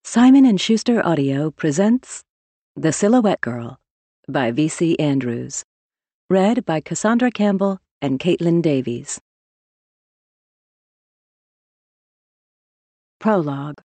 Simon & Schuster Audio presents The Silhouette Girl by V.C. Andrews, read by Cassandra Campbell and Caitlin Davies. Prologue.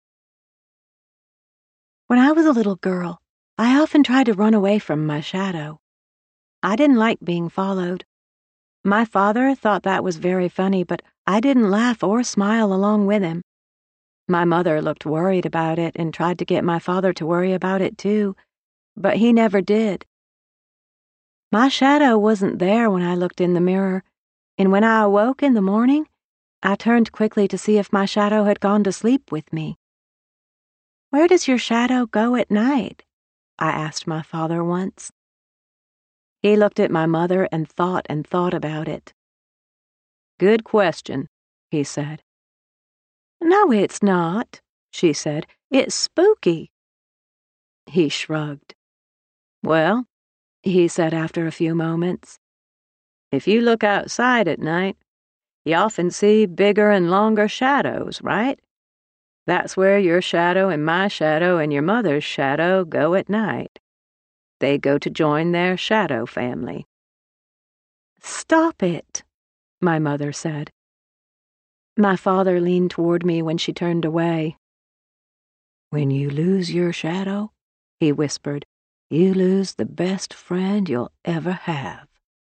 When I was a little girl, I often tried to run away from my shadow. I didn't like being followed. My father thought that was very funny, but I didn't laugh or smile along with him. My mother looked worried about it and tried to get my father to worry about it too, but he never did. My shadow wasn't there when I looked in the mirror, and when I awoke in the morning, I turned quickly to see if my shadow had gone to sleep with me. "Where does your shadow go at night?" I asked my father once. He looked at my mother and thought about it. "Good question," he said. "No, it's not," she said. "It's spooky." He shrugged. "Well," he said after a few moments, "if you look outside at night, you often see bigger and longer shadows, right? That's where your shadow and my shadow and your mother's shadow go at night. They go to join their shadow family." "Stop it," my mother said. My father leaned toward me when she turned away. "When you lose your shadow," he whispered, "you lose the best friend you'll ever have."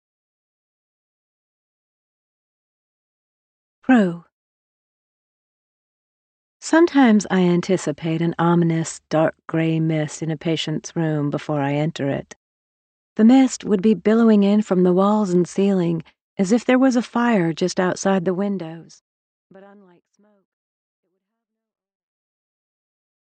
Prue. Sometimes I anticipate an ominous, dark gray mist in a patient's room before I enter it. The mist would be billowing in from the walls and ceiling as if there was a fire just outside the windows, but unlike